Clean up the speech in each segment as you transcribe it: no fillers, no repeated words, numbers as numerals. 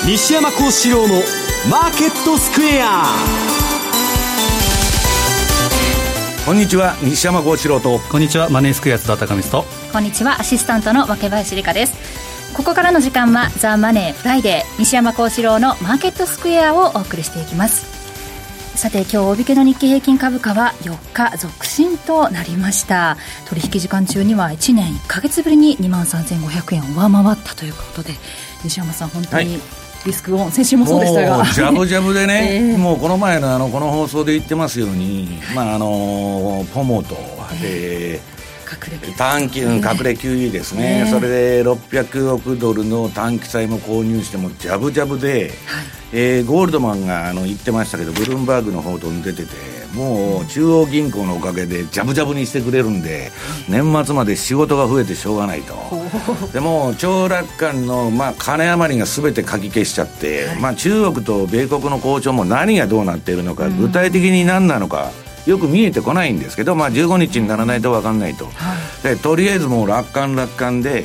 西山幸四郎のマーケットスクエア。 こんにちは、西山幸四郎と。 こんにちは、マネースクエア津田貴光と。 こんにちは、アシスタントの若林理香です。ここからの時間はザ・マネーフライデー、西山幸四郎のマーケットスクエアをお送りしていきます。さて、今日大引けの日経平均株価は4日続伸となりました。取引時間中には1年1ヶ月ぶりに 23,500 円を上回ったということで、西山さん本当に、リスクオン、先週もそうでしたが、 もうジャブジャブでね、もうこの前のこの放送で言ってますように、ポモと、短期隠れ QE ですね、それで600億ドルの短期債も購入してもジャブジャブで、ゴールドマンが言ってましたけど、ブルームバーグの報道に出てて、もう中央銀行のおかげでジャブジャブにしてくれるんで、年末まで仕事が増えてしょうがないと。でも長楽観の、金余りが全てかき消しちゃって、中国と米国の好調も何がどうなっているのか、具体的に何なのかよく見えてこないんですけど、15日にならないと分かんないと、でとりあえずもう楽観で、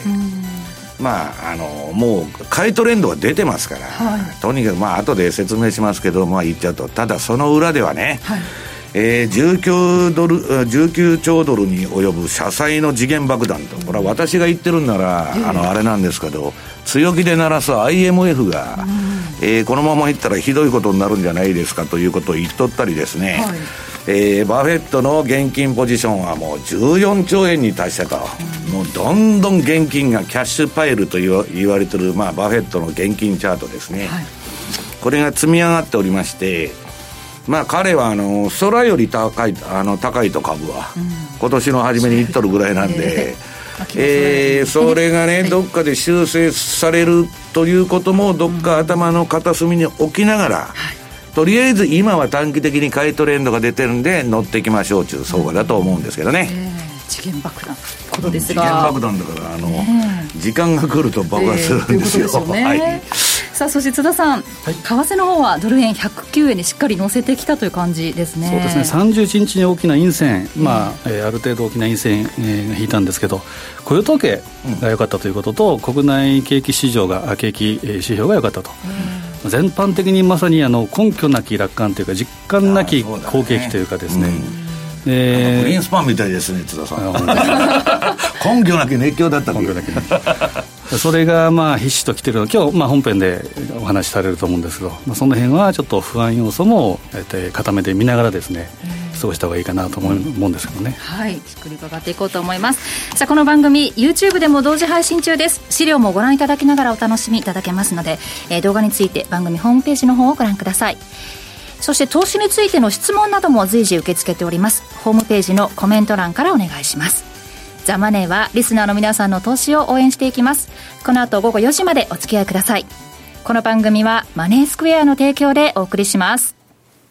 もう買いトレンドが出てますから、とにかく後で説明しますけど、言っちゃうと、ただその裏ではね、19兆ドルに及ぶ社債の時限爆弾と、これは私が言ってるんなら、あれなんですけど、強気で鳴らす IMF が、このままいったらひどいことになるんじゃないですかということを言っとったりですね、バフェットの現金ポジションはもう14兆円に達したと、もうどんどん現金がキャッシュパイルと言われてる、バフェットの現金チャートですね、これが積み上がっておりまして、彼は空より高いと株は、今年の初めに言っとるぐらいなんで、それがね、どっかで修正されるということもどっか頭の片隅に置きながら、とりあえず今は短期的に買いトレンドが出てるんで乗っていきましょうという相場だと思うんですけどね。 時限爆弾ことですが、 時限爆弾だから時間が来ると爆発するんですよ。 さあ、そして津田さん、為替の方はドル円109円にしっかり乗せてきたという感じですね。 そうですね、31日に大きな陰線、ある程度大きな陰線、引いたんですけど、雇用統計が良かったということと、国内景気指標が良かったと、全般的にまさに根拠なき楽観というか、実感なき好景気というかですね、 グリーンスパンみたいですね、津田さん。根拠なき熱狂だった。 それがひしときてるの、今日本編でお話しされると思うんですけど、その辺はちょっと不安要素も固めて見ながらですね、過ごした方がいいかなと思うんですけどね。 しっくり伺っていこうと思います。さあ、この番組 YouTube でも同時配信中です。資料もご覧いただきながらお楽しみいただけますので、動画について番組ホームページの方をご覧ください。そして投資についての質問なども随時受け付けております。ホームページのコメント欄からお願いします。ザ・マネーはリスナーの皆さんの投資を応援していきます。この後午後4時までお付き合いください。この番組はマネースクエアの提供でお送りします。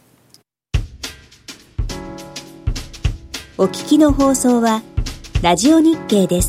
お聞きの放送はラジオ日経です。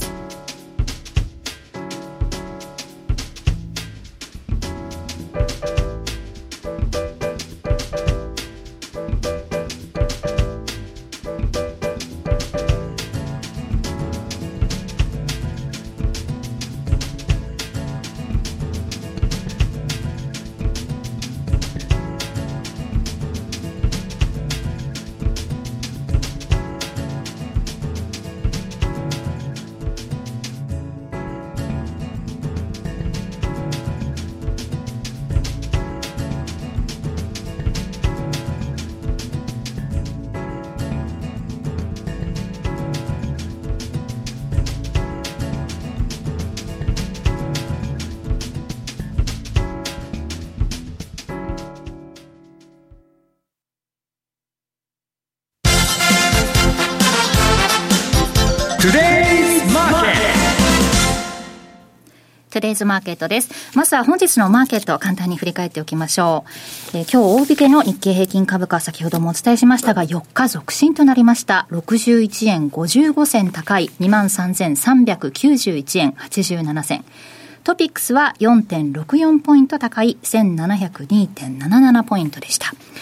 トゥデイズマーケットです。まずは本日のマーケットを簡単に振り返っておきましょう。今日大引けの日経平均株価、先ほどもお伝えしましたが4日続伸となりました。61円55銭高い 23,391 円87銭。トピックスは 4.64 ポイント高い 1702.77 ポイントでした。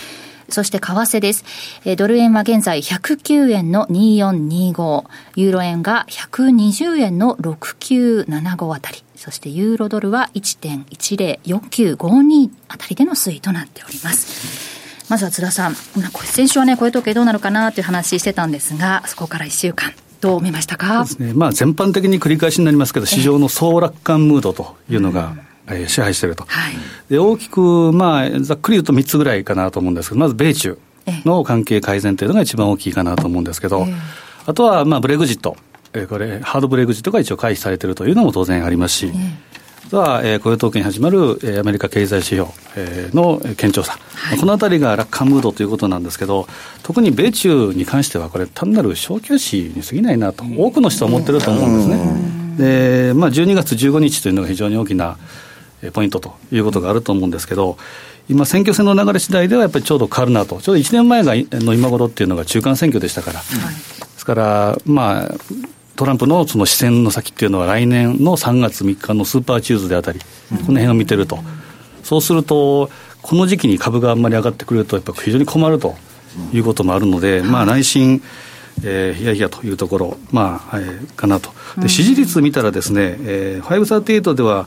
そして為替です。ドル円は現在109円の2425、ユーロ円が120円の6975あたり、そしてユーロドルは 1.104952 あたりでの推移となっております。まずは津田さん、先週はね、こういう時計どうなるかなという話してたんですが、そこから1週間どう見ましたか？ そうですね、全般的に繰り返しになりますけど、市場の総楽観ムードというのが、支配していると、はい、で大きく、ざっくり言うと3つぐらいかなと思うんですけど、まず米中の関係改善というのが一番大きいかなと思うんですけど、あとはブレグジット、これハードブレグジットが一応回避されているというのも当然ありますし、あとは雇用統計に始まるアメリカ経済指標の堅調さ、はい、このあたりが楽観ムードということなんですけど、特に米中に関してはこれ単なる小休止に過ぎないなと多くの人は思ってると思うんですね。で、12月15日というのが非常に大きなポイントということがあると思うんですけど、今選挙戦の流れ次第ではやっぱりちょうど変わるなと。ちょうど1年前の今頃っていうのが中間選挙でしたから、はい、ですからトランプのその視線の先っていうのは来年の3月3日のスーパーチューズデーあたり、この辺を見てると、そうするとこの時期に株があんまり上がってくるとやっぱ非常に困るということもあるので、内心ヒヤヒヤというところ、かなと。で支持率見たらですね、538では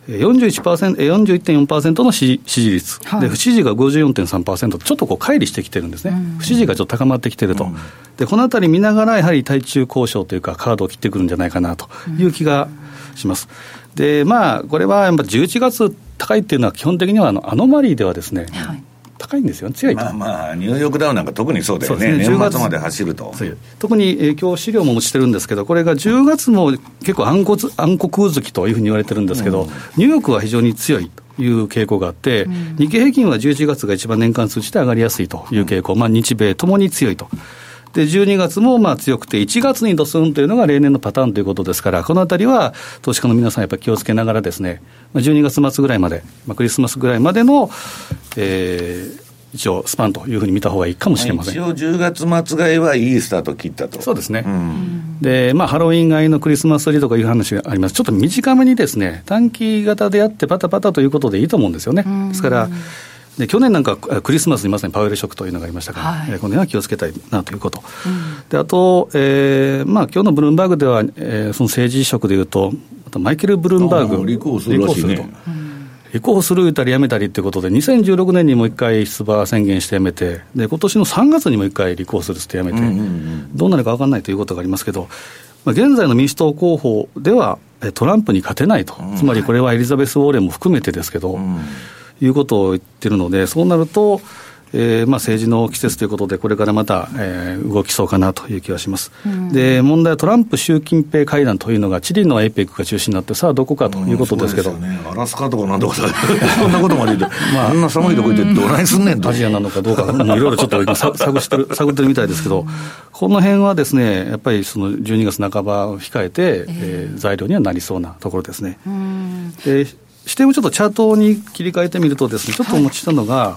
41.4% の支持率、はい、で不支持が 54.3%、 ちょっと乖離してきてるんですね、不支持がちょっと高まってきてると、でこのあたり見ながらやはり対中交渉というかカードを切ってくるんじゃないかなという気がします。でこれはやっぱ11月高いっていうのは基本的にはアノマリーではですね、はい、高いんですよ、強いと。 ニューヨークダウなんか特にそうだよね、年末まで走ると。 特に今日資料も持ちてるんですけど、これが10月も結構暗黒月というふうに言われてるんですけど、ニューヨークは非常に強いという傾向があって、日経平均は11月が一番年間数字で上がりやすいという傾向、日米ともに強いと。で12月も強くて、1月にドスンというのが例年のパターンということですから、このあたりは投資家の皆さんやっぱり気をつけながらですね、12月末ぐらいまで、クリスマスぐらいまでの、一応スパンというふうに見た方がいいかもしれません。 一応10月末買いはいいスタート切ったと。 そうですね、でハロウィン買いのクリスマスツリーとかいう話があります。ちょっと短めにですね、短期型であってパタパタということでいいと思うんですよね。ですからで去年なんかクリスマスにまさにパウエルショックというのがありましたから、この辺は気をつけたいなということ、であと、今日のブルームバーグでは、その政治色でいうとマイケル・ブルームバーグ立候補するらしいね。 立候補する言ったりやめたりということで、2016年にもう一回出馬宣言してやめて、で今年の3月にもう一回立候補するってやめて、どうなるか分からないということがありますけど、現在の民主党候補ではトランプに勝てないと、つまりこれはエリザベス・ウォーレンも含めてですけど、いうことを言ってるので、そうなると、政治の季節ということでこれからまた、動きそうかなという気がします、で問題はトランプ習近平会談というのがチリの APEC が中心になって、さあどこかということですけど、 そうですよね、アラスカとかなんとかそんなことまで言って、あんな寒いとこ行ってどないすんねんと、 アジアなのかどうかいろいろちょっと今探ってるみたいですけど、この辺はですね、やっぱりその12月半ばを控えて、材料にはなりそうなところですね。で視点をちょっとチャートに切り替えてみるとですね、ちょっとお持ちしたのが、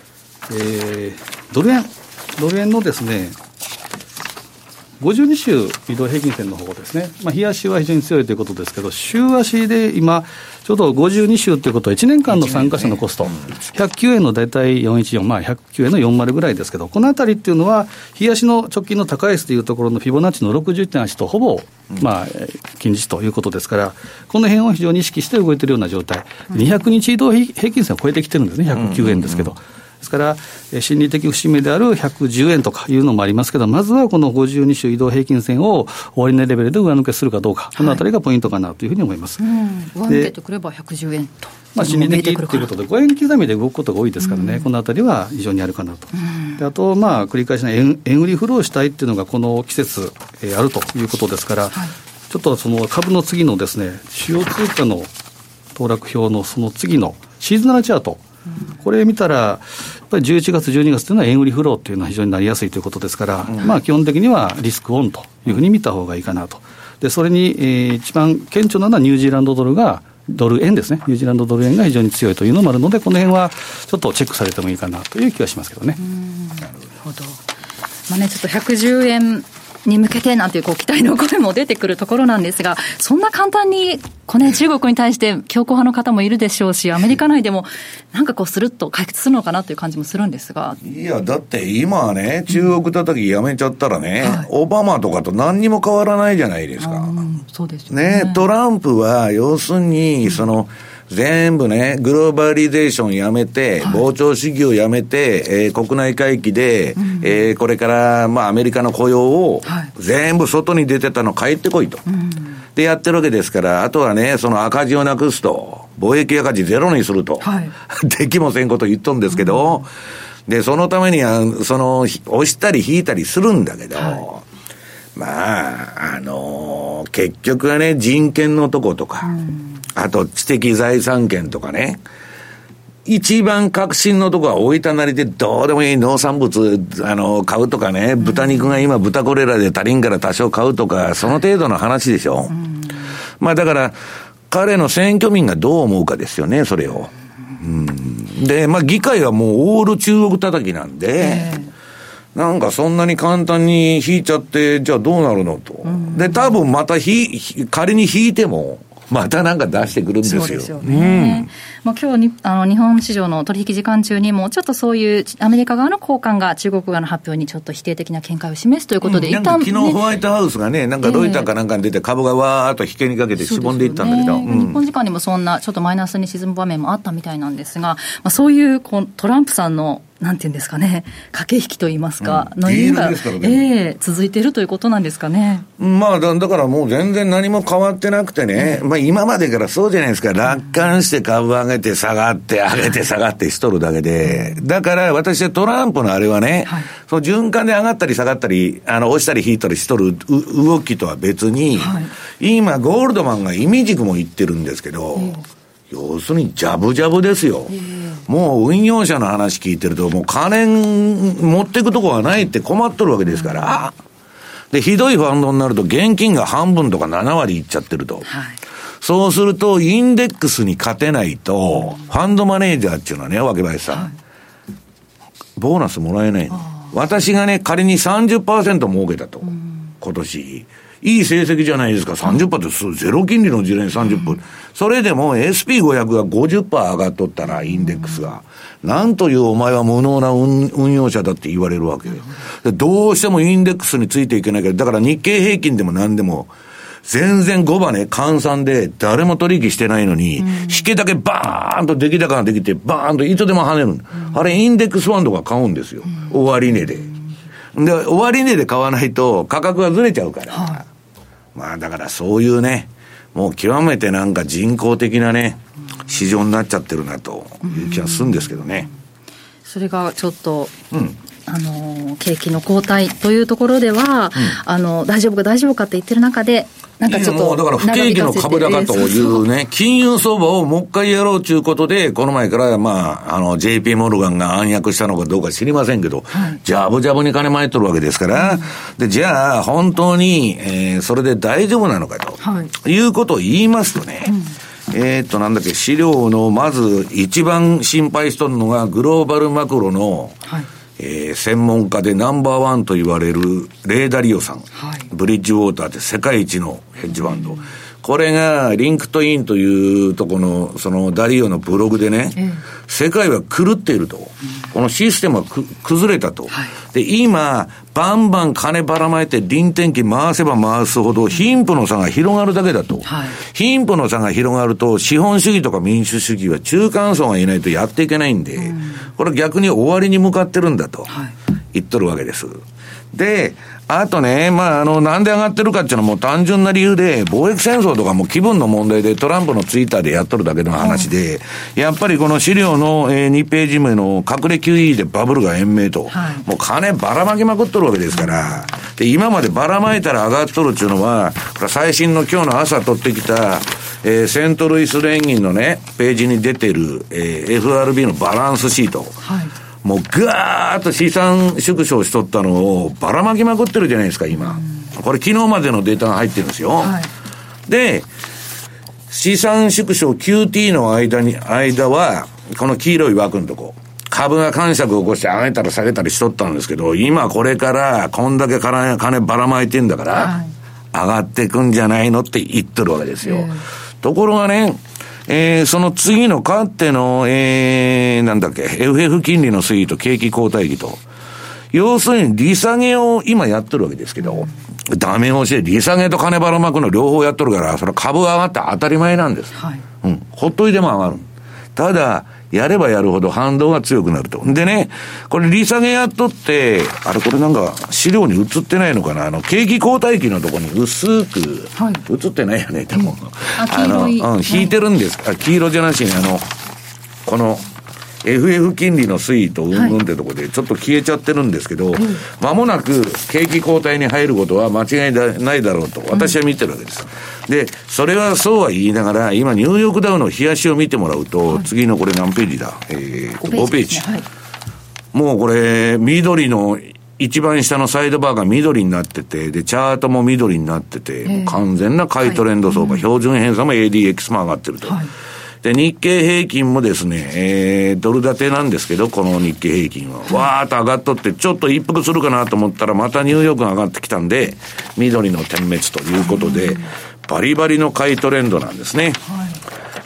ドル円のですね52週移動平均線の方ですね、日足は非常に強いということですけど、週足で今ちょうど52週ということは1年間の参加者のコスト、109円の大体414、109円の40ぐらいですけど、このあたりっていうのは日足の直近の高安というところのフィボナッチの 61.8 とほぼ近似値ということですから、この辺を非常に意識して動いているような状態、200日移動平均線を超えてきてるんですね、109円ですけど、ですから心理的節目である110円とかいうのもありますけど、まずはこの52週移動平均線を終値レベルで上抜けするかどうか、このあたりがポイントかなというふうに思います、 上抜けてくれば110円と、 心理的ということで5円刻みで動くことが多いですからね、このあたりは非常にあるかなと、であと繰り返しの円売りフローしたいっていうのがこの季節、あるということですから、ちょっとその株の次のですね、主要通貨の騰落表のその次のシーズナルチャート、これ見たらやっぱり11月12月というのは円売りフローというのは非常になりやすいということですから、基本的にはリスクオンというふうに見た方がいいかなと。でそれに、一番顕著なのはニュージーランドドル円ですね。ニュージーランドドル円が非常に強いというのもあるので、この辺はちょっとチェックされてもいいかなという気はしますけどね。 なるほど、ちょっと110円に向けてなんていう期待の声も出てくるところなんですが、そんな簡単に中国に対して強硬派の方もいるでしょうし、アメリカ内でもなんかスルッと解決するのかなという感じもするんですが。 いやだって今はね、中国叩きやめちゃったらね、オバマとかと何にも変わらないじゃないですか。 そうですよね。 トランプは要するに全部ね、グローバリゼーションやめて、膨張主義をやめて、国内回帰で、これからアメリカの雇用を全部外に出てたの帰ってこいと、でやってるわけですから、あとはね、その赤字をなくすと、貿易赤字ゼロにすると、できもせんこと言っとるんですけど、でそのためには押したり引いたりするんだけど、結局はね、人権のとことか、あと知的財産権とかね、一番革新のとこは置いたなりでどうでもいい農産物買うとかね、豚肉が今豚これらで足りんから多少買うとか、その程度の話でしょ。だから彼の選挙民がどう思うかですよね、それを。で議会はもうオール中国叩きなんで、なんかそんなに簡単に引いちゃってじゃあどうなるのと、で多分また仮に引いてもまたなんか出してくるんですよ。そうですよね。 今日日本市場の取引時間中にもちょっとそういうアメリカ側の高官が中国側の発表にちょっと否定的な見解を示すということで、 なんか昨日ホワイトハウスがね、なんかロイターかなんかに出て株がわーっと引けにかけてしぼんでいったんだけど、 日本時間にもそんなちょっとマイナスに沈む場面もあったみたいなんですが、そういうトランプさんのなんていうんですかね、駆け引きといいますか、の意味が、続いているということなんですかね。 だからもう全然何も変わってなくてね、今までからそうじゃないですか、楽観して株上げて下がって上げて下がってしとるだけで、だから私はトランプのあれはね、その循環で上がったり下がったり押したり引いたりしとる動きとは別に、今ゴールドマンが意味軸も言ってるんですけど、要するにジャブジャブですよ。もう運用者の話聞いてると、もう金持っていくとこはないって困っとるわけですから、でひどいファンドになると現金が半分とか7割いっちゃってると、そうするとインデックスに勝てないと、ファンドマネージャーっていうのはね、脇林さん、ボーナスもらえないの。私がね、仮に 30% 儲けたと、今年いい成績じゃないですか。 30% ってゼロ金利の時代に 30%、それでも SP500 が 50% 上がっとったらインデックスが、なんというお前は無能な運用者だって言われるわけで、どうしてもインデックスについていけないから、だから日経平均でも何でも全然5番ね、換算で誰も取引してないのに、引けだけバーンと出来高ができてバーンといつでも跳ねる、あれインデックスファンドが買うんですよ、終値で。で終値で買わないと価格がずれちゃうから、だからそういうね、もう極めてなんか人工的なね、市場になっちゃってるなという気がするんですけどね。 それがちょっと、景気の後退というところでは、大丈夫かって言ってる中で、なんかちょっとだから不景気の株高というね、金融相場をもう一回やろうということで、この前からJP モルガンが暗躍したのかどうか知りませんけど、ジャブジャブに金まいとるわけですから、でじゃあ本当に、それで大丈夫なのかと、いうことを言いますとね、資料のまず一番心配しとるのがグローバルマクロの、専門家でナンバーワンと言われるレイダリオさん、ブリッジウォーターって世界一のヘッジファンド、これがリンクトインというとこのそのダリオのブログでね、世界は狂っていると、このシステムは崩れたと、で今バンバン金ばらまいて臨転機回せば回すほど貧富の差が広がるだけだと、貧富の差が広がると資本主義とか民主主義は中間層がいないとやっていけないんで、これ逆に終わりに向かってるんだと言っとるわけです。であとね、なんで上がってるかっていうのはもう単純な理由で、貿易戦争とかも気分の問題でトランプのツイッターでやっとるだけの話で、やっぱりこの資料の2ページ目の隠れ QE でバブルが延命と、もう金ばらまきまくっとるわけですから、で今までばらまいたら上がっとるっていうのは、最新の今日の朝取ってきた、セントルイス連銀のねページに出てる、FRB のバランスシート、もうガーッと資産縮小しとったのをばらまきまくってるじゃないですか今、これ昨日までのデータが入ってるんですよ、で資産縮小 QT の間はこの黄色い枠のとこ株が感触を起こして上げたら下げたりしとったんですけど、今これからこんだけ金ばらまいてんだから、はい、上がってくんじゃないのって言ってるわけですよ。ところがね、その次のかっての、なんだっけ、FF 金利の推移と景気後退期と、要するに利下げを今やってるわけですけど、ダメ押しで利下げと金ばらまくの両方やっとるから、それ株が上がって当たり前なんです。はい。うん。ほっといても上がる。ただ、やればやるほど反動が強くなると。でね、これ利下げやっとって、これなんか資料に映ってないのかな、景気後退期のところに薄く、はい、映ってないよね、でも。引いてるんです。黄色じゃなしに、この、FF 金利の推移とうんうんってところでちょっと消えちゃってるんですけど、間もなく景気後退に入ることは間違いないだろうと私は見てるわけです。で、それはそうは言いながら、今ニューヨークダウの冷やしを見てもらうと、次のこれ何ページだ、5ページ。はい、もうこれ、緑の一番下のサイドバーが緑になってて、で、チャートも緑になってて、完全な買いトレンド相場、標準偏差も ADX も上がってると。はい、で、日経平均もですね、ドル建てなんですけど、この日経平均は、わーっと上がっとって、ちょっと一服するかなと思ったら、またニューヨークが上がってきたんで、緑の点滅ということで、バリバリの買いトレンドなんですね。はい、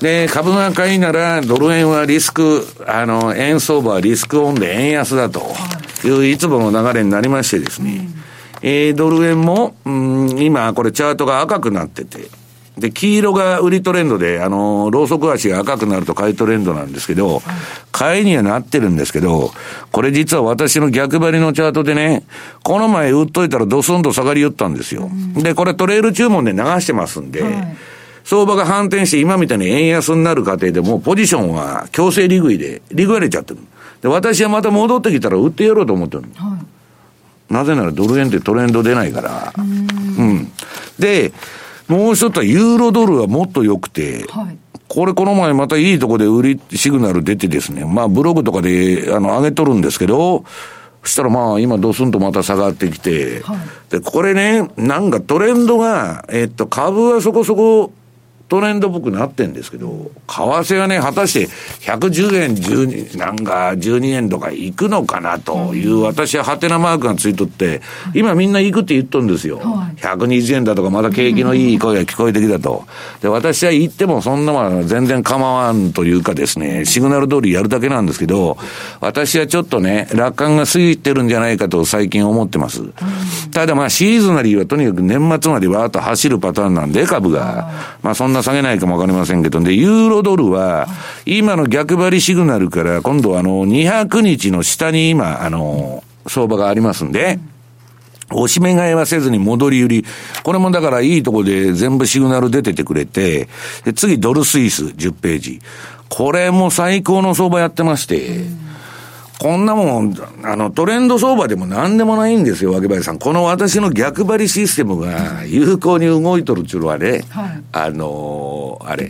で、株が買いなら、ドル円はリスク、円相場はリスクオンで円安だといういつもの流れになりましてですね、ドル円も、今これチャートが赤くなってて、で、黄色が売りトレンドで、ローソク足が赤くなると買いトレンドなんですけど、買いにはなってるんですけど、これ実は私の逆張りのチャートでね、この前売っといたらドスンと下がり寄ったんですよ。で、これトレール注文で流してますんで、相場が反転して今みたいに円安になる過程でもポジションは強制利食いで、利食われちゃってる。で、私はまた戻ってきたら売ってやろうと思ってる。なぜならドル円ってトレンド出ないから。で、もう一つはユーロドルはもっと良くて、はい、この前またいいとこで売りシグナル出てですね、まあブログとかで上げとるんですけど、そしたらまあ今ドスンとまた下がってきて、はい、で、これね、なんかトレンドが、株はそこそこトレンドっぽくなってんですけど、為替はね、果たして110円、12、なんか12円とか行くのかなという、私はハテナマークがついとって、今みんな行くって言っとるんですよ。120円だとか、まだ景気のいい声が聞こえてきたと。で、私は言ってもそんなもの全然構わんというかですね、シグナル通りやるだけなんですけど、私はちょっとね、楽観が過ぎてるんじゃないかと最近思ってます。ただまあシーズナリーはとにかく年末までわーっと走るパターンなんで、株が。まあそんな下げないかもわかりませんけど、で、ユーロドルは、今の逆張りシグナルから、今度200日の下に今、相場がありますんで、押し目買いはせずに戻り売り。これもだからいいとこで全部シグナル出ててくれて、で、次ドルスイス10ページ。これも最高の相場やってまして、こんなもん、トレンド相場でも何でもないんですよ、脇林さん。この私の逆張りシステムが有効に動いとるっていうのはね、はい、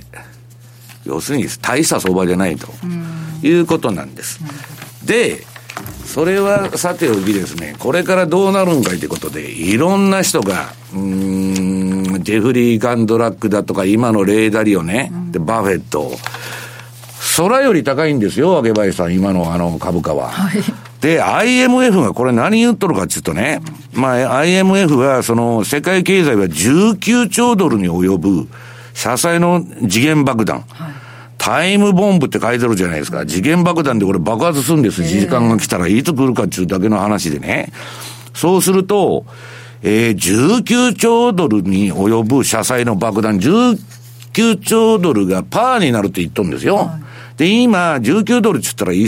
要するに大した相場じゃないということなんです。で、それはさておきですね、これからどうなるんかいということで、いろんな人が、ジェフリー・ガンドラックだとか、今のレイダリオね、で、バフェット、空より高いんですよ、脇林さん、今の株価は。はい、で、IMF がこれ何言っとるかっていうとね、まあ、IMF は世界経済は19兆ドルに及ぶ社債の時限爆弾。はい、タイムボンブって書いてるじゃないですか。時限爆弾でこれ爆発するんです。時間が来たらいつ来るかっていうだけの話でね。そうすると、19兆ドルに及ぶ社債の爆弾、19兆ドルがパーになるって言っとるんですよ。はい、で、今、19ドルって言ったら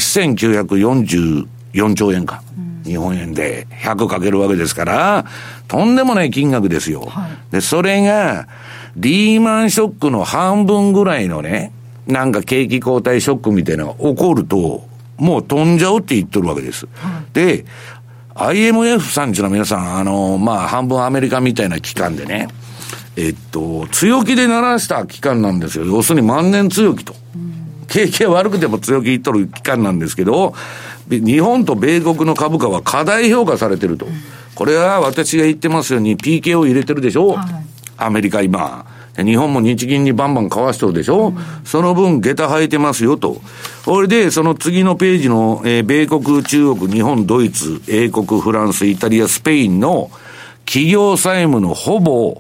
1944兆円か。日本円で100かけるわけですから、とんでもない金額ですよ。はい、で、それが、リーマンショックの半分ぐらいのね、なんか景気後退ショックみたいなのが起こると、もう飛んじゃうって言っとるわけです。はい、で、IMF さんちの皆さん、まあ、半分アメリカみたいな機関でね、強気で鳴らした機関なんですよ。要するに万年強気と。景気が悪くても強気言っとる機関なんですけど、日本と米国の株価は過大評価されてると。これは私が言ってますように PK を入れてるでしょ、はい、アメリカ今。 日本も日銀にバンバン買わしとるでしょ、その分下駄履いてますよと。これでその次のページの、米国、中国、日本、ドイツ、英国、フランス、イタリア、スペインの企業債務のほぼ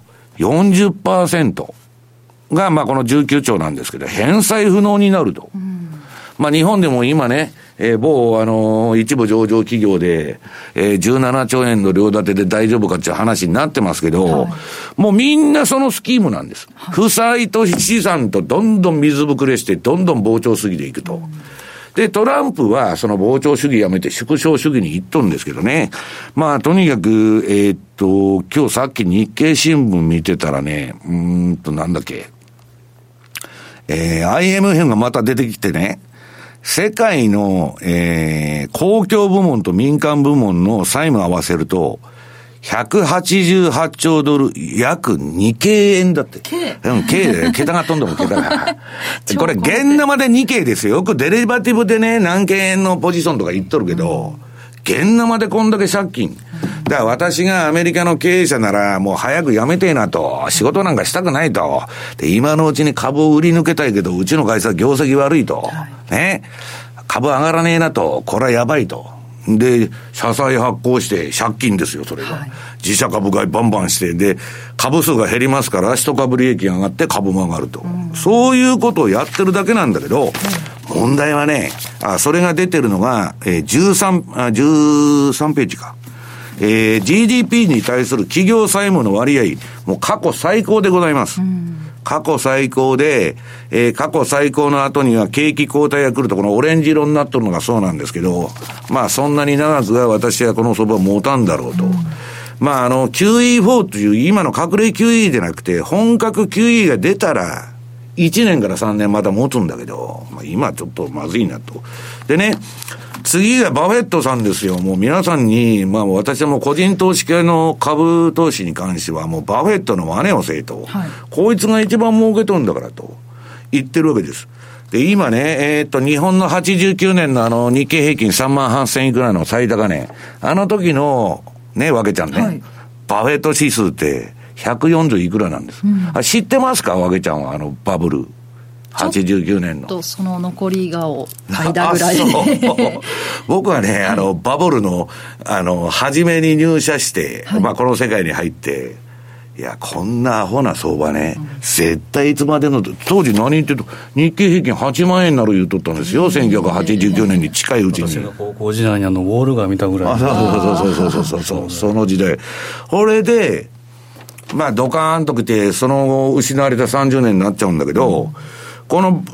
40% がこの19兆なんですけど、返済不能になると。日本でも今ね、某一部上場企業で、17兆円の両立てで大丈夫かっていう話になってますけど、もうみんなそのスキームなんです。負債と資産とどんどん水ぶくれしてどんどん膨張主義でいくと。で、トランプはその膨張主義やめて縮小主義に行っとるんですけどね。とにかく、今日さっき日経新聞見てたらね、なんだっけ、IMF がまた出てきてね、世界の、公共部門と民間部門の債務を合わせると、188兆ドル、約2京円だって。京で、桁が飛んでも桁が。これ、現生で2京ですよ。よくデリバティブでね、何京円のポジションとか言っとるけど、現生でこんだけ借金。だから私がアメリカの経営者ならもう早く辞めてえなと、仕事なんかしたくないと。で、今のうちに株を売り抜けたいけど、うちの会社は業績悪いと。ね。株上がらねえなと、これはやばいと。で、社債発行して借金ですよ、それが。自社株買いバンバンして、で、株数が減りますから、一株利益が上がって株も上がると。そういうことをやってるだけなんだけど、問題はね、それが出てるのが、13ページか。GDP に対する企業債務の割合、もう過去最高でございます。過去最高で、過去最高の後には景気後退が来ると、このオレンジ色になっとるのがそうなんですけど、そんなに長くは私はこの相場持たんだろうと。QE4 という今の隠れ QE でなくて、本格 QE が出たら、1年から3年また持つんだけど、今ちょっとまずいなと。でね、次がバフェットさんですよ。もう皆さんに、私はもう個人投資系の株投資に関してはもうバフェットの真似をせえと。こいつが一番儲けとんだからと言ってるわけです。で、今ね、日本の89年の日経平均38,000いくらの最高値。あの時の、ね、わけちゃんね。バフェット指数って140いくらなんです。知ってますかわけちゃんはバブル。89年の。 その残りがを間ぐらい。 僕はね、バブルの、初めに入社して、この世界に入って、いや、こんなアホな相場ね、絶対いつまでの、当時何言ってると、日経平均8万円になる言うとったんですよ、1989年に近いうちに。 私が高校時代にウォールが見たぐらい。 そう、その時代。これで、ドカーンと来て、その失われた30年になっちゃうんだけど、この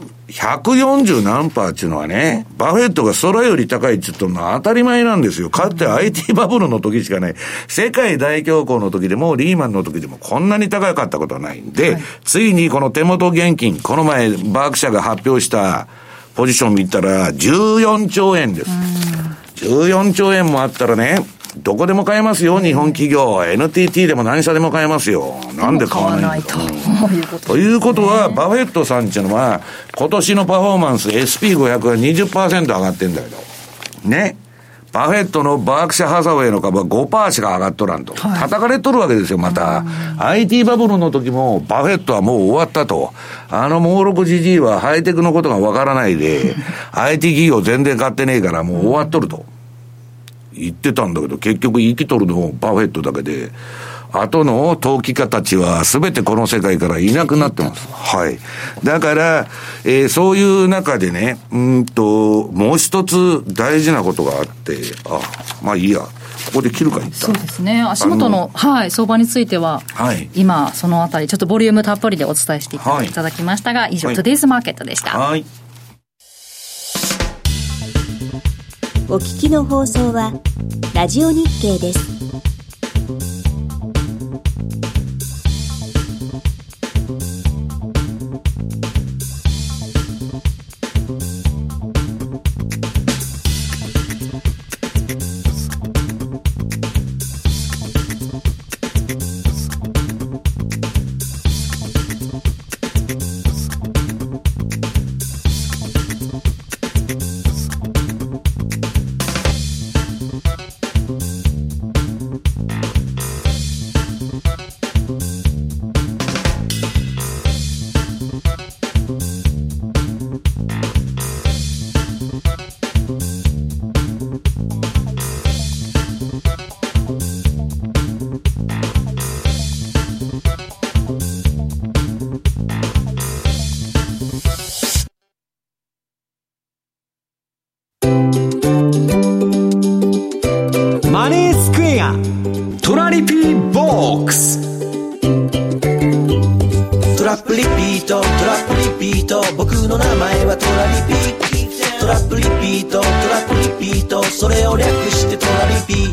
140何パーっていうのはね、バフェットが空より高いって言ったのは当たり前なんですよ。かつて IT バブルの時しかない。世界大恐慌の時でもリーマンの時でもこんなに高かったことはないんで、ついにこの手元現金、この前バークシャが発表したポジション見たら14兆円です。14兆円もあったらね、どこでも買えますよ、日本企業。NTT でも何社でも買えますよ。なんで買わないと。ということは、バフェットさんっていうのは、今年のパフォーマンス SP500 が 20% 上がってんだけど。ね。バフェットのバークシャハサウェイの株は 5% しか上がっとらんと。叩かれとるわけですよ、また。IT バブルの時も、バフェットはもう終わったと。猛録じじいはハイテクのことがわからないで、IT 企業全然買ってねえからもう終わっとると。言ってたんだけど、結局生きとるのバフェットだけで、後の投機家たちは全てこの世界からいなくなってます。だから、そういう中でね、もう一つ大事なことがあって、いいや。ここで切るか言った。 そうですね。足元の、相場については、今、そのあたり、ちょっとボリュームたっぷりでお伝えしていただきましたが、以上、トゥデイズマーケットでした。 お聞きの放送はラジオ日経です。 ラリピーボックス。 トラップリピート、トラップリピート、僕の名前はトラリピ。トラップリピート、トラップリピート、それを略してトラリピ。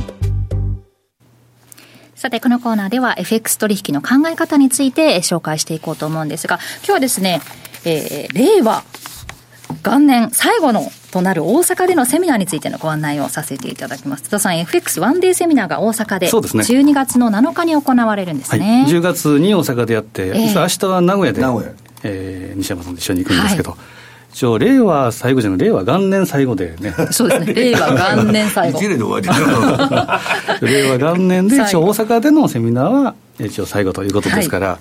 さてこのコーナーでは FX 取引の考え方について紹介していこうと思うんですが、今日はですね、令和元年最後のとなる大阪でのセミナーについてのご案内をさせていただきます。津田さん、 FX ワンデーセミナーが大阪で12月の7日に行われるんですね。 はい、10月に大阪でやって、明日は名古屋で、西山さんと一緒に行くんですけど、はい、一応令和最後じゃない、令和元年最後でね。 そうですね、令和元年最後。 一例で終わり令和元年で一応大阪でのセミナーは一応最後ということですから、はい、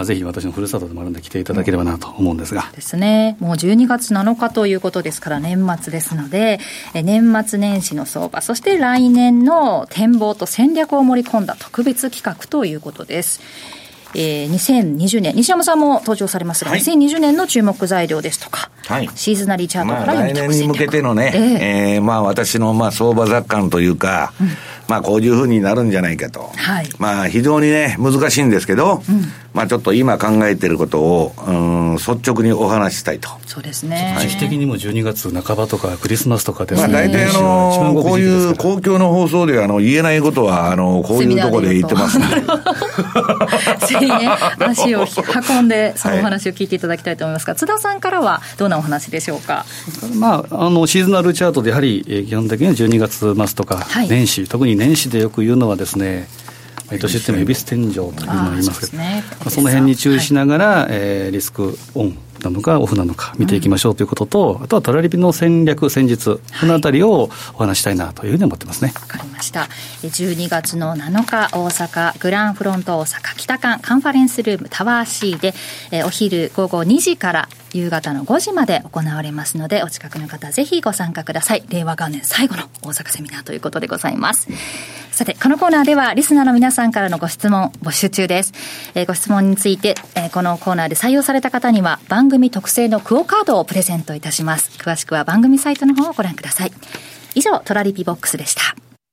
ぜひ私のふるさとでもあるので来ていただければなと思うんですが。 ですね。もう12月7日ということですから年末ですので、年末年始の相場、そして来年の展望と戦略を盛り込んだ特別企画ということです。2020年、西山さんも登場されますが、はい、2020年の注目材料ですとか、はい、シーズナリーチャートから読み解く戦略、 来年に向けてのね、私の相場雑感というか、こういうふうになるんじゃないかと、はい、非常にね難しいんですけど、ちょっと今考えていることを率直にお話ししたいと。 そうですね。 時期的にも12月半ばとかクリスマスとかで、 大体こういう公共の放送で言えないことはこういうところで言ってますんでぜひね足を運んでそのお話を聞いていただきたいと思いますが、津田さんからはどんなお話でしょうか。 シーズナルチャートでやはり基本的には12月末とか年始、特に年始でよく言うのはですね、毎年言っても恵比寿天井というのを言いますけど、その辺に注意しながら、リスクオンなのかオフなのか見ていきましょうということと、あとはトラリピの戦略戦術、このあたりをお話したいなというふうに思ってますね。 わかりました。12月の7日大阪グランフロント大阪北館カンファレンスルームタワー C で、お昼午後2時から夕方の5時まで行われますので、お近くの方ぜひご参加ください。令和元年最後の大阪セミナーということでございます。さてこのコーナーではリスナーの皆さんからのご質問募集中です。ご質問について、このコーナーで採用された方には番組特製のクオカードをプレゼントいたします。詳しくは番組サイトの方をご覧ください。以上トラリピボックスでした。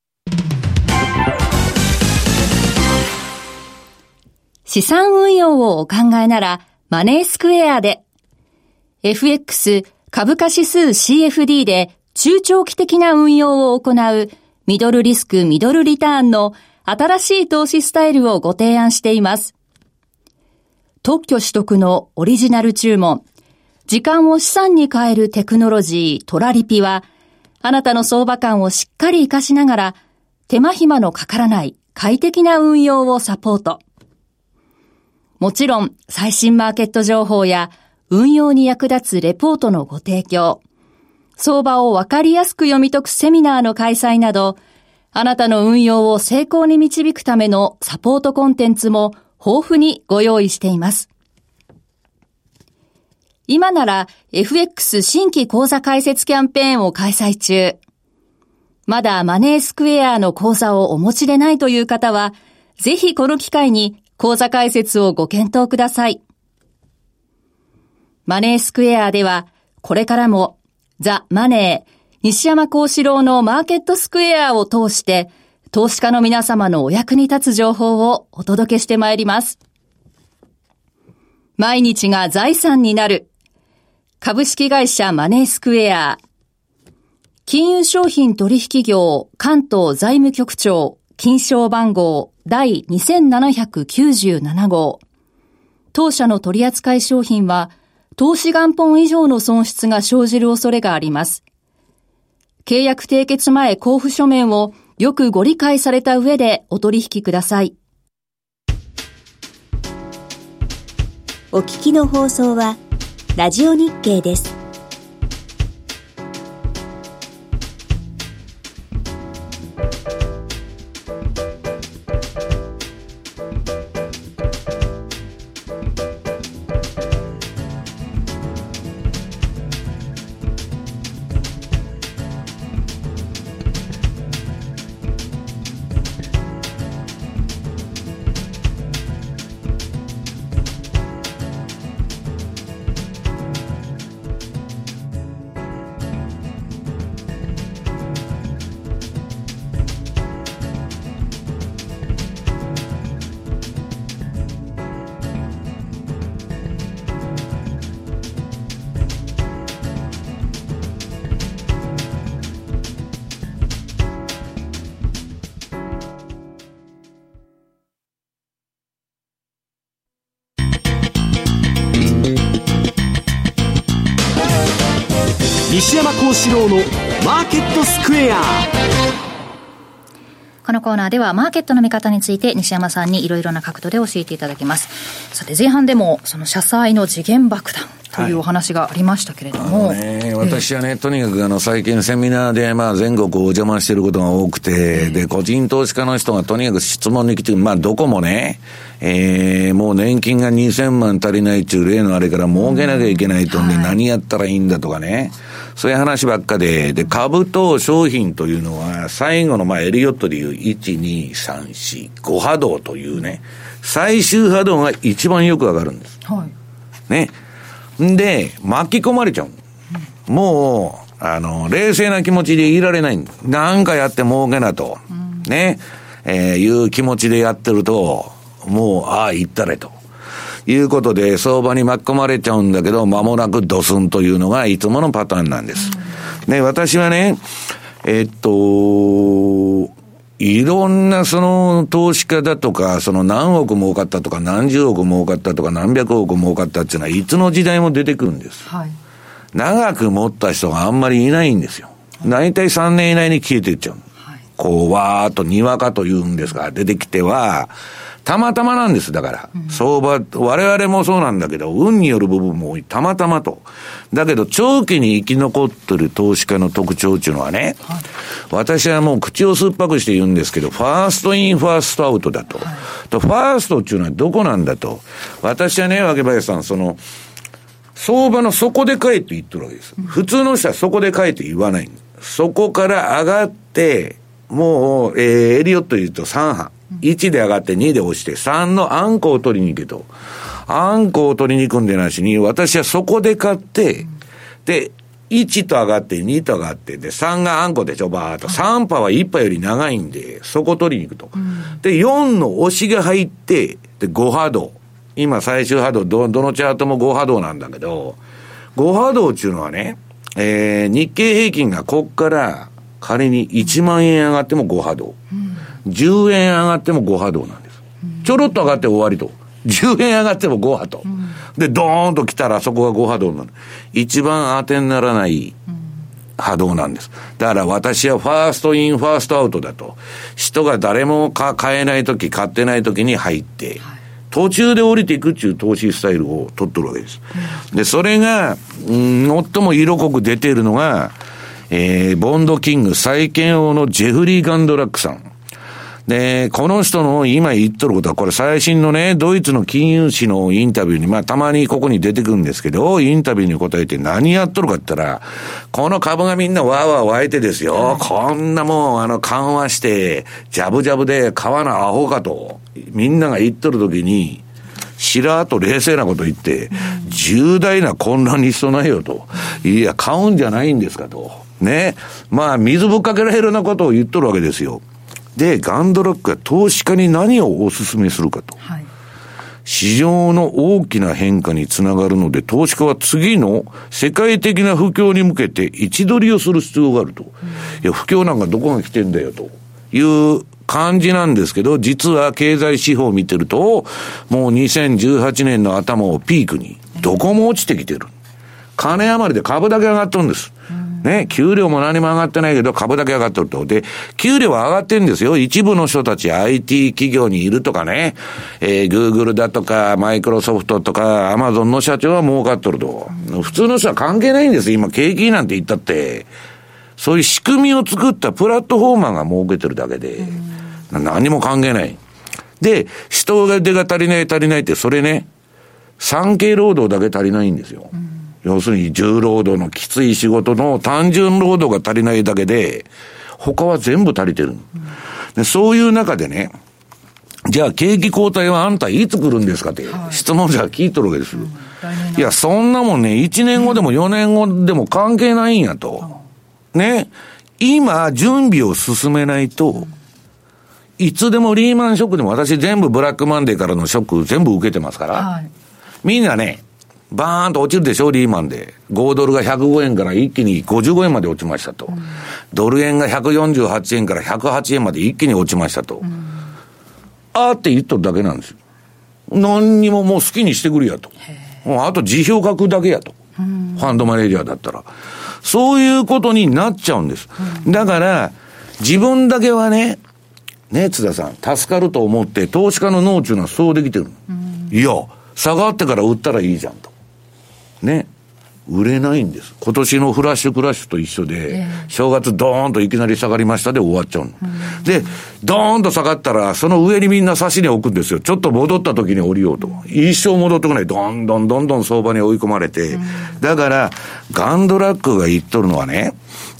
資産運用をお考えならマネースクエアで FX 株価指数 CFD で中長期的な運用を行うミドルリスクミドルリターンの新しい投資スタイルをご提案しています。特許取得のオリジナル注文、時間を資産に変えるテクノロジートラリピは、あなたの相場感をしっかり活かしながら、手間暇のかからない快適な運用をサポート。もちろん、最新マーケット情報や運用に役立つレポートのご提供、相場をわかりやすく読み解くセミナーの開催など、あなたの運用を成功に導くためのサポートコンテンツも豊富にご用意しています。今なら FX 新規口座開設キャンペーンを開催中。まだマネースクエアの口座をお持ちでないという方は、ぜひこの機会に口座開設をご検討ください。マネースクエアでは、これからもザ・マネー、西山幸四郎のマーケットスクエアを通して、投資家の皆様のお役に立つ情報をお届けしてまいります。毎日が財産になる。株式会社マネースクエア。金融商品取引業関東財務局長金賞番号第2797号。当社の取扱商品は、投資元本以上の損失が生じる恐れがあります。契約締結前交付書面をよくご理解された上でお取引ください。 お聞きの放送はラジオ日経です。 西山幸四郎のマーケットスクエア。 このコーナーではマーケットの見方について西山さんにいろいろな角度で教えていただきます。さて前半でもその社債の時限爆弾というお話がありましたけれども、 私はね、とにかく最近セミナーで全国お邪魔していることが多くて、で個人投資家の人がとにかく質問に来て、どこもね、もう年金が2000万足りないっていう例のあれから儲けなきゃいけないとんで、何やったらいいんだとかね、そういう話ばっかで、株と商品というのは最後のエリオットでいう1、2、3、4、5波動というね、最終波動が一番よくわかるんです。ね。で、巻き込まれちゃう。もう、冷静な気持ちでいられない。なんかやって儲けなと。ね。いう気持ちでやってると、もう、言ったれと。いうことで、相場に巻き込まれちゃうんだけど、間もなくドスンというのがいつものパターンなんです。で、私はね、いろんな投資家だとか、何億儲かったとか、何十億儲かったとか、何百億儲かったっていうのは、いつの時代も出てくるんです。長く持った人があんまりいないんですよ。大体3年以内に消えていっちゃう。わーっとにわかというんですが、出てきては、たまたまなんです。だから、相場、我々もそうなんだけど、運による部分も多い。たまたまと。だけど、長期に生き残ってる投資家の特徴っていうのはね、私はもう口を酸っぱくして言うんですけど、ファーストイン、ファーストアウトだと。ファーストっていうのはどこなんだと。私はね、脇林さん、相場の底で買えって言ってるわけです。普通の人はそこで買えって言わない。そこから上がって、もう、エリオットで言うと3波。1で上がって2で落ちて3のあんこを取りに行けと。あんこを取りに行くんでなしに、私はそこで買って、で、1と上がって2と上がって、で、3があんこでしょ、バーっと。3波は1波より長いんで、そこ取りに行くと。で、4の押しが入って、で、5波動。今最終波動、どのチャートも5波動なんだけど、5波動っていうのはね、日経平均がこっから仮に1万円上がっても5波動。10円上がっても5波動なんです。ちょろっと上がって終わりと。10円上がっても5波と。で、ドーンと来たらそこが5波動になる。一番当てにならない波動なんです。だから私はファーストイン、ファーストアウトだと。人が誰も買えないとき、買ってないときに入って、途中で降りていくっていう投資スタイルを取ってるわけです。で、それが、最も色濃く出ているのが、ボンドキング債券王のジェフリー・ガンドラックさん。で、この人の今言っとることは、これ最新のね、ドイツの金融誌のインタビューに、たまにここに出てくるんですけど、インタビューに答えて何やっとるかって言ったら、この株がみんなわーわー湧いてですよ、こんなもう緩和して、ジャブジャブで買わなアホかと、みんなが言っとるときに、しらーっと冷静なこと言って、重大な混乱にしそうないよと。いや、買うんじゃないんですかと。ね。水ぶっかけられるようなことを言っとるわけですよ。で、ガンドラックが投資家に何をお勧めするかと。市場の大きな変化につながるので、投資家は次の世界的な不況に向けて位置取りをする必要があると。いや、不況なんかどこが来てんだよという感じなんですけど、実は経済指標を見てると、もう2018年の頭をピークに、どこも落ちてきてる。金余りで株だけ上がっとるんです。ね、給料も何も上がってないけど株だけ上がってると。で、給料は上がってるんですよ。一部の人たち IT 企業にいるとかね、Google だとか、マイクロソフトとか、Amazon の社長は儲かっとると。普通の人は関係ないんです。今、景気なんて言ったって。そういう仕組みを作ったプラットフォーマーが儲けてるだけで、何も関係ない。で、人手が足りないって、それね、産経労働だけ足りないんですよ。要するに重労働のきつい仕事の単純労働が足りないだけで、他は全部足りてる。で、そういう中でね、じゃあ景気後退はあんたいつ来るんですかって質問者が聞いとるわけです。いや、そんなもんね、1年後でも4年後でも関係ないんやと。ね。今、準備を進めないと、いつでもリーマンショックでも私全部ブラックマンデーからのショック全部受けてますから、みんなね、バーンと落ちるでしょ、リーマンで。5ドルが105円から一気に55円まで落ちましたと。ドル円が148円から108円まで一気に落ちましたと。あーって言っとるだけなんですよ。何にももう好きにしてくれやと。もうあと辞表書くだけやと。ファンドマネージャーだったら。 そういうことになっちゃうんです。だから、自分だけはね、津田さん、助かると思って、投資家の脳っていうのはそうできてる。いや、下がってから売ったらいいじゃんと。ね。売れないんです。今年のフラッシュクラッシュと一緒で、正月ドーンといきなり下がりましたで終わっちゃうの。で、ドーンと下がったら、その上にみんな差しに置くんですよ。ちょっと戻った時に降りようと。一生戻ってこない。どんどん相場に追い込まれて。だから、ガンドラックが言っとるのはね、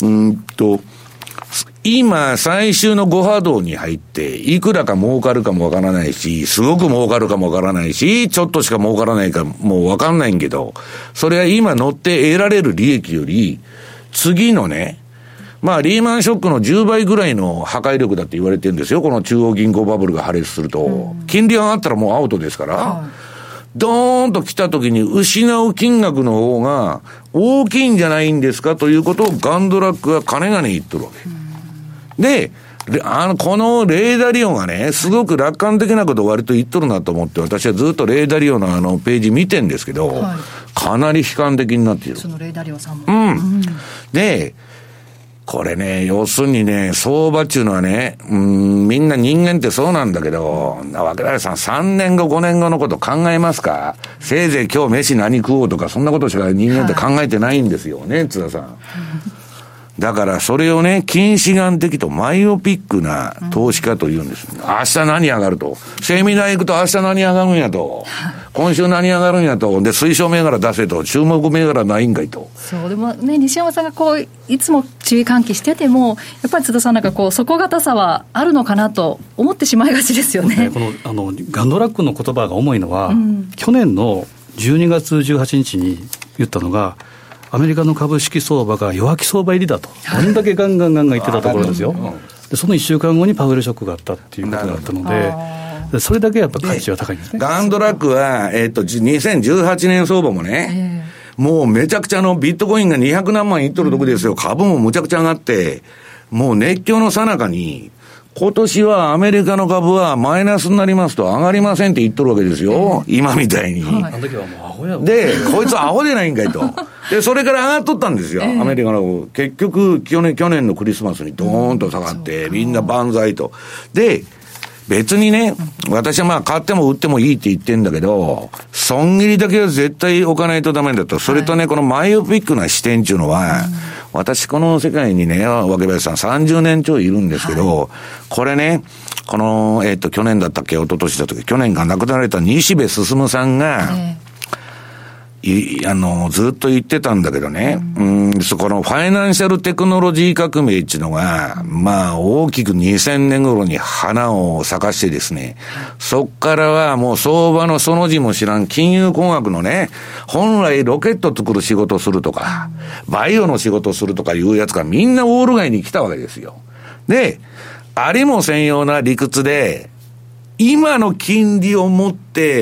今、最終の5波動に入って、いくらか儲かるかもわからないし、すごく儲かるかもわからないし、ちょっとしか儲からないかもわかんないんけど、それは今乗って得られる利益より、次のね、まあ、リーマンショックの10倍ぐらいの破壊力だって言われてるんですよ。この中央銀行バブルが破裂すると。金利が上がったらもうアウトですから、ドーンと来た時に失う金額の方が大きいんじゃないんですかということをガンドラックは金がね言っとるわけ。で、このレーダリオがね、すごく楽観的なことを割と言っとるなと思って、私はずっとレーダリオのページ見てんですけど、かなり悲観的になっている。 そのレーダリオさんも。 で、これね、要するにね、相場っていうのはね、みんな人間ってそうなんだけど、若林さん3年後5年後のこと考えますか？せいぜい今日飯何食おうとか、そんなことしか人間って考えてないんですよね、津田さん。だからそれをね、近視眼的とマイオピックな投資家というんです。明日何上がると。セミナー行くと明日何上がるんやと。今週何上がるんやと。で、推奨銘柄出せと。注目銘柄ないんかいと。 そう、でもね、西山さんがこう、いつも注意喚起してても、やっぱり津田さんなんかこう、底堅さはあるのかなと思ってしまいがちですよね。 このガンドラックの言葉が重いのは、去年の12月18日に言ったのが、アメリカの株式相場が弱気相場入りだと、こんだけガンガン言ってたところですよ。でその1週間後にパウエルショックがあったっていうことだったので、それだけやっぱ価値は高いんですね。 ガンドラックは、2018年相場もね、もうめちゃくちゃビットコインが200何万いっとるとこですよ。株もむちゃくちゃ上がって、もう熱狂の最中に、今年はアメリカの株はマイナスになりますと上がりませんって言っとるわけですよ。今みたいに。 あの時はもうアホやもん。 で、こいつアホでないんかいと。で、それから上がっとったんですよ。アメリカの。結局、去年のクリスマスにドーンと下がって、みんな万歳と。で、別にね、私はまあ買っても売ってもいいって言ってんだけど、損切りだけは絶対置かないとダメだと。それとね、このマイオピックな視点っていうのは、私この世界にね、若林さん30年ちょいいるんですけど、これね、この、去年だったっけ、一昨年だったっけ、去年が亡くなられた西部進さんが、ずっと言ってたんだけどね、そこのファイナンシャルテクノロジー革命っていうのが、まあ大きく2000年頃に花を咲かしてですね、そっからはもう相場のその字も知らん金融工学のね、本来ロケット作る仕事するとか、バイオの仕事するとかいうやつがみんなウォール街に来たわけですよ。で、ありも専用な理屈で、今の金利を持って、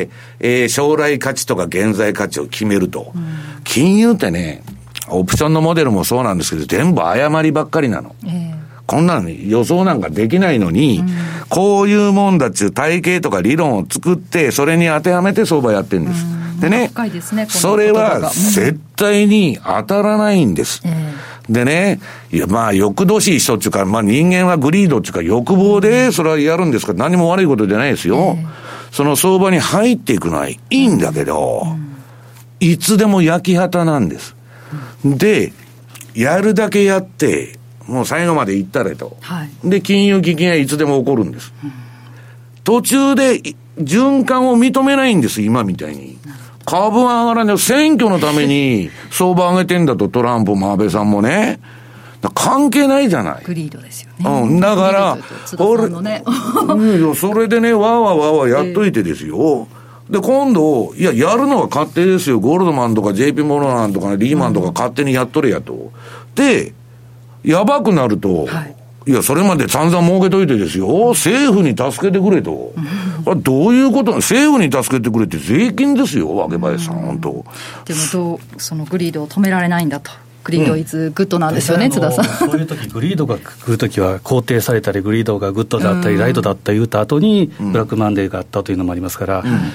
将来価値とか現在価値を決めると。金融ってね、オプションのモデルもそうなんですけど、全部誤りばっかりなの。こんなの予想なんかできないのに、こういうもんだっちゅう体系とか理論を作って、それに当てはめて相場やってるんです。でね、 深いですね、 それは絶対に当たらないんです。でね、いやまあ欲どしい人っていうか、まあ人間はグリードっていうか欲望でそれはやるんですから何も悪いことじゃないですよ。その相場に入っていくのはいいんだけど、いつでも焼き旗なんです。で、やるだけやって、もう最後まで行ったれと。で、金融危機がいつでも起こるんです。途中で循環を認めないんです、今みたいに。株は上がらない。選挙のために相場上げてんだと、トランプも安倍さんもね。関係ないじゃない。 グリードですよね。 だから、それでね、わーやっといてですよ。で、今度、いや、やるのは勝手ですよ。ゴールドマンとか JP モルガンとか、ね、リーマンとか勝手にやっとれやと。で、やばくなると、いや、それまで散々儲けといてですよ。政府に助けてくれと。どういうこと？政府に助けてくれって税金ですよ、若林さん、本当。 でもそのグリードを止められないんだと。グリードイズグッドなんですよね、津田さん。 そういう時グリードが来る時は肯定されたり、グリードがグッドだったり、ライトだったり言った後に、ブラックマンデーがあったというのもありますから、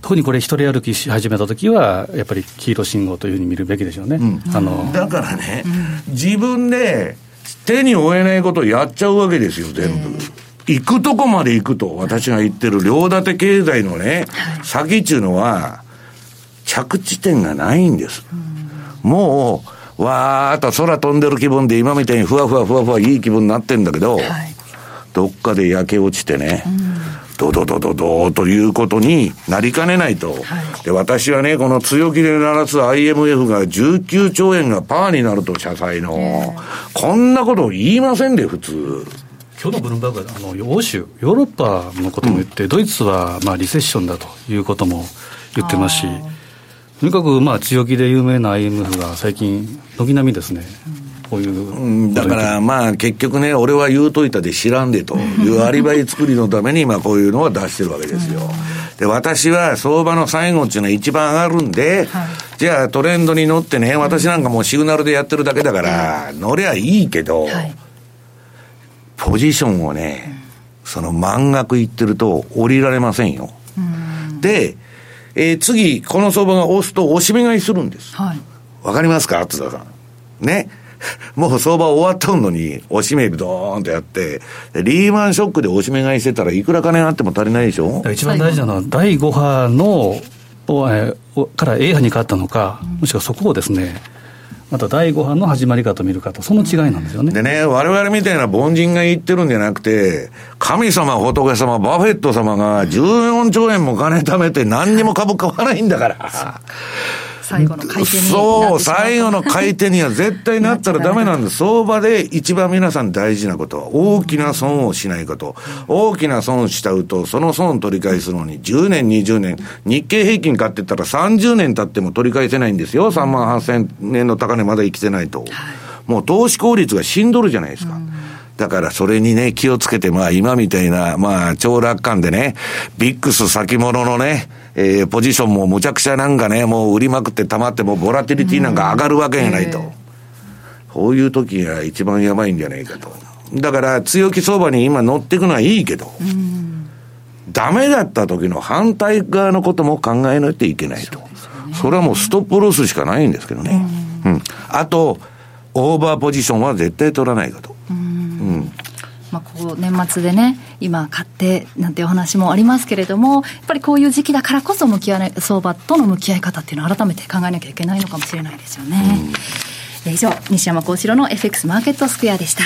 特にこれ一人歩きし始めたときはやっぱり黄色信号というふうに見るべきでしょうね、 だからね、自分で手に負えないことをやっちゃうわけですよ全部、行くとこまで行くと私が言ってる両立て経済のね、先っていうのは着地点がないんです、もうわーっと空飛んでる気分で今みたいにふわふわいい気分になってんだけど、どっかで焼け落ちてね、ドドということになりかねないと、で私はねこの強気で鳴らす IMF が19兆円がパーになると社債の、こんなこと言いませんで普通。 今日のブルームバーグは欧州ヨーロッパのことも言って、ドイツはまあリセッションだということも言ってますし、とにかくまあ強気で有名な IMF が最近軒並みですね、こういうだからまあ結局ね、俺は言うといたで知らんでというアリバイ作りのために今こういうのは出してるわけですよ。で私は相場の最後っていうのは一番上がるんで、じゃあトレンドに乗ってね、私なんかもうシグナルでやってるだけだから乗りゃいいけど、ポジションをねその満額いってると降りられませんよ。で、次この相場が押すと押し目買いするんです。わかりますか津田さんね。もう相場終わっとんのに押し目ドーンとやって、リーマンショックで押し目買いしてたらいくら金あっても足りないでしょ。 一番大事なのは第5波のから A 波に変わったのか、もしくはそこをですねまた第5波の始まりかと見るかと、その違いなんですよね。 でね、我々みたいな凡人が言ってるんじゃなくて、神様仏様バフェット様が14兆円も金貯めて何にも株買わないんだから最後の買い手にそう、最後の買い手には絶対なったらダメなんです。相場で一番皆さん大事なことは大きな損をしないこと。大きな損しちゃうとその損取り返すのに10年20年、日経平均買ってったら30年経っても取り返せないんですよ。38,000年の高値まで生きてないと、もう投資効率が死んどるじゃないですか。だからそれにね気をつけて、まあ今みたいなまあ超楽観でね、ビックス先物のねポジションもむちゃくちゃなんかね、もう売りまくって溜まってもボラティリティなんか上がるわけがないと、こういう時が一番やばいんじゃないかと。だから強気相場に今乗っていくのはいいけど、ダメだった時の反対側のことも考えないといけないと。それはもうストップロスしかないんですけどね。あとオーバーポジションは絶対取らないかと。 まあ、こう年末でね今買ってなんていうお話もありますけれども、やっぱりこういう時期だからこそ相場との向き合い方っていうのを改めて考えなきゃいけないのかもしれないですよね。以上西山幸四郎の FX マーケットスクエアでした。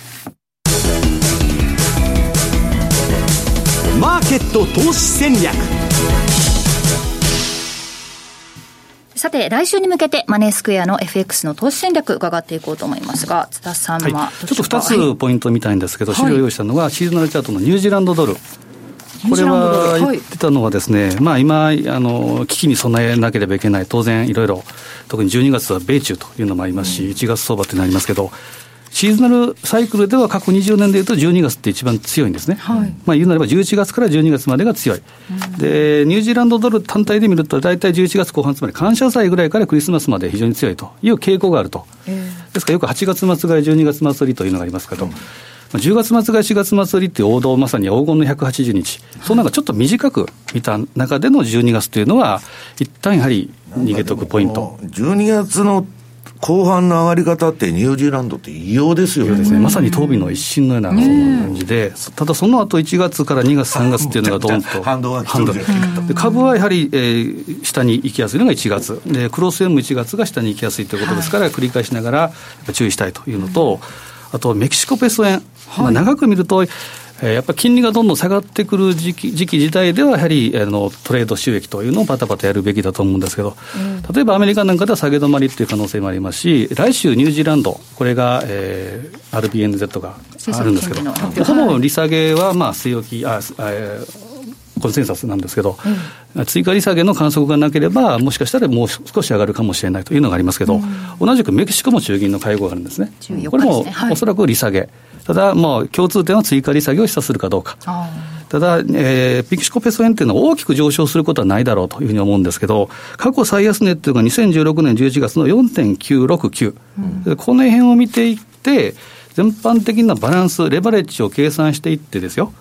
マーケット投資戦略。 さて来週に向けてマネースクエアの FX の投資戦略伺っていこうと思いますが、津田さんは、 ちょっと2つポイントを見たいんですけど、資料を用意したのがシーズナルチャートのニュージーランドドル。これは言ってたのはですね、まあ今危機に備えなければいけない、当然いろいろ特に12月は米中というのもありますし、1月相場ってなりますけど、シーズナルサイクルでは過去20年でいうと12月って一番強いんですね。まあ言うなれば11月から12月までが強い。でニュージーランドドル単体で見ると大体11月後半、つまり感謝祭ぐらいからクリスマスまで非常に強いという傾向があると。ですからよく8月末買い12月末売りというのがありますけど、10月末買い4月末売りっていう王道、まさに黄金の180日、その中ちょっと短く見た中での12月というのは一旦やはり逃げとくポイント。 12月の後半の上がり方ってニュージーランドって異様ですよね。 まさにトービの一瞬のような感じで、ただその後1月から2月3月っていうのがドンと反動が来てる。 で株はやはり、下に行きやすいのが1月で、クロス円も1月が下に行きやすいということですから、繰り返しながらやっぱ注意したいというのと、あとメキシコペソ円、まあ、長く見るとやっぱり金利がどんどん下がってくる時期自体ではやはりトレード収益というのをパタパタやるべきだと思うんですけど、例えばアメリカなんかでは下げ止まりという可能性もありますし、来週ニュージーランド、これが、RBNZ があるんですけど、ほぼ利下げはまあ据え置きコンセンサスなんですけど、追加利下げの観測がなければもしかしたらもう少し上がるかもしれないというのがありますけど、同じくメキシコも中銀の会合があるんですね。これもおそらく利下げ、ただもう共通点は追加利下げを示唆するかどうか。ただ、メキシコペソ円というのは大きく上昇することはないだろうというふうに思うんですけど、過去最安値というのが2016年11月の 4.969、この辺を見ていって全般的なバランスレバレッジを計算していってですよ、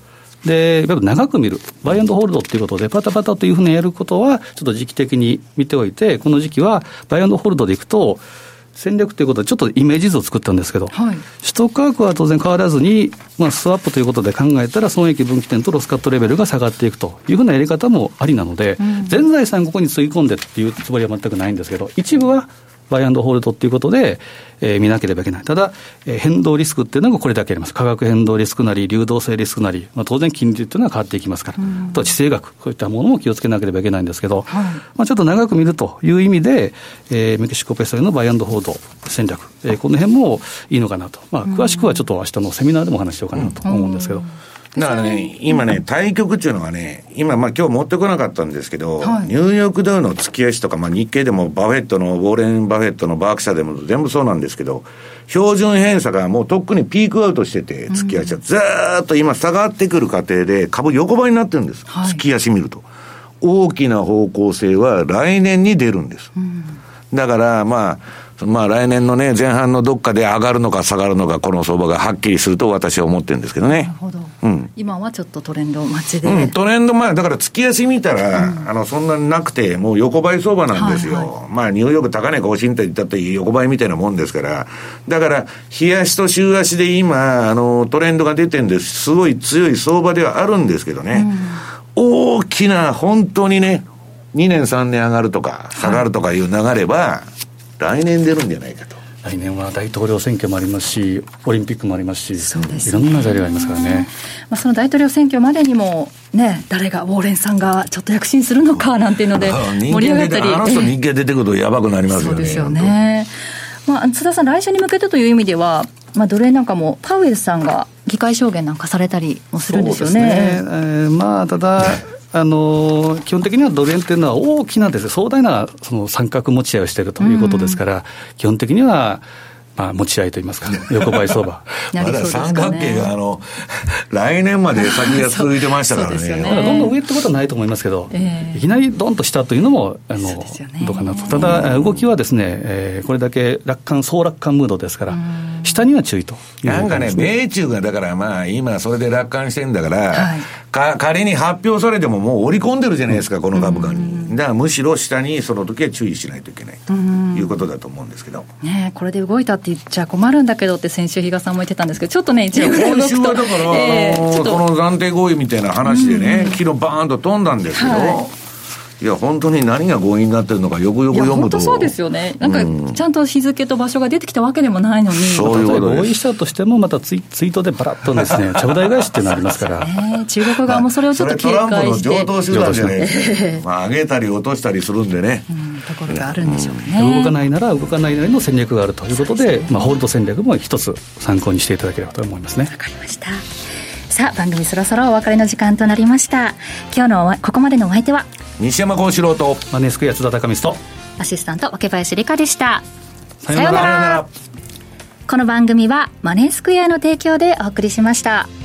でやっぱ長く見るバイアンドホールドっていうことでパタパタというふうにやることはちょっと時期的に見ておいて、この時期はバイアンドホールドでいくと戦略ということでちょっとイメージ図を作ったんですけど、はい、取得価格は当然変わらずに、スワップということで考えたら損益分岐点とロスカットレベルが下がっていくというふうなやり方もありなので、全財産ここにつぎ込んでっていうつもりは全くないんですけど、一部はバイアンドホールドということで、見なければいけない。ただ、変動リスクっていうのがこれだけあります。価格変動リスクなり流動性リスクなり、当然金利っていうのは変わっていきますから、あとは地政学、こういったものも気をつけなければいけないんですけど、ちょっと長く見るという意味で、メキシコペソ円のバイアンドホールド戦略、この辺もいいのかなと、詳しくはちょっと明日のセミナーでもお話しようかなと思うんですけど、 だからね、今ね、対局っていうのがね、今、今日持ってこなかったんですけど、ニューヨークダウの月足とか、日経でもバフェットの、ウォーレン・バフェットのバークシャでも全部そうなんですけど、標準偏差がもうとっくにピークアウトしてて、月足はずーっと今下がってくる過程で株横ばいになってるんです。月足見ると。大きな方向性は来年に出るんです。だから来年のね、前半のどっかで上がるのか下がるのか、この相場がはっきりすると私は思ってるんですけどね。 なるほど。今はちょっとトレンド待ちで。 トレンドだから月足見たら、そんなになくて、もう横ばい相場なんですよ。ニューヨーク高値更新って言ったって横ばいみたいなもんですから。だから、日足と週足で今、トレンドが出てるんです。すごい強い相場ではあるんですけどね。大きな、本当にね、2年3年上がるとか、下がるとかいう流れは、来年出るんじゃないかと。 来年は大統領選挙もありますし、オリンピックもありますし、そうですね、いろんな材料がありますからね。 その大統領選挙までにもね、誰がウォーレンさんがちょっと躍進するのかなんていうので盛り上がったり、 あの人人気が出てくるとやばくなりますよね。 そうですよね。津田さん、来週に向けてという意味では、ドル円なんかもパウエルさんが議会証言なんかされたりもするんですよね。 そうですね。ただ基本的にはドル円というのは大きなですね、壮大なその三角持ち合いをしているということですから、基本的には持ち合いといいますか、横ばい相場まだ三角形が来年まで先が続いてましたからね。 どんどん上ってことはないと思いますけど、いきなりドンとしたというのもどうかなと。ただ動きはですね、これだけ総楽観ムードですから、下には注意という、 なんかね、米中がだから今それで楽観してるんだから、仮に発表されてももう織り込んでるじゃないですか、この株価に。だからむしろ下にその時は注意しないといけないということだと思うんですけど、 これで動いたって言っちゃ困るんだけどって先週比嘉さんも言ってたんですけど、ちょっとね、一部今週はだから、この暫定合意みたいな話でね、昨日バーンと飛んだんですけど、いや本当に何が合意になってるのかよくよく読むと、 本当そうですよね。なんかちゃんと日付と場所が出てきたわけでもないのに、 そういうことです。合意したとしてもまたツイートでバラッとですね、ちゃぶ台返しっていうのがありますから、 中国側もそれをちょっと警戒して、 トランプの常套手段でね、上げたり落としたりするんでね、 ところがあるんでしょうかね。 動かないなら動かないなりの戦略があるということで、ホールド戦略も一つ参考にしていただければと思いますね。 わかりました。さあ、番組そろそろお別れの時間となりました。今日のここまでのお相手は西山幸四郎とマネースクエア津田隆光とアシスタント若林理香でした。 さようなら。 この番組はマネースクエアの提供でお送りしました。